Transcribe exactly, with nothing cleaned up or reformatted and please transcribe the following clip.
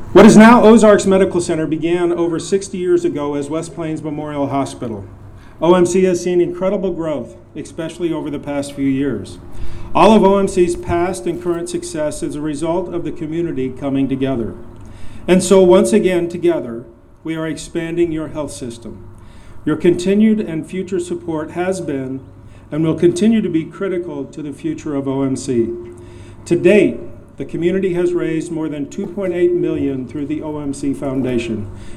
What is now Ozarks Medical Center began over sixty years ago as West Plains Memorial Hospital. O M C has seen incredible growth, especially over the past few years. All of O M C's past and current success is a result of the community coming together. And so once again, together, we are expanding your health system. Your continued and future support has been and will continue to be critical to the future of O M C. To date, the community has raised more than two point eight million dollars through the O M C Foundation,